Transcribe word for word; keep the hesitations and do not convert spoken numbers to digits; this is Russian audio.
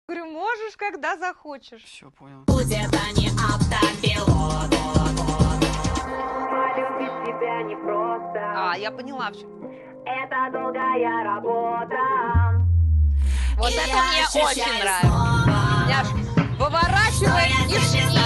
Говорю, можешь, когда захочешь. Все, понял. Будь это не автопилот. Полюбить тебя непросто. А, я поняла все. Это долгая работа. Вот И это я мне ощущаю очень нравится. снова, Няш, поворачивай что я и здесь шни.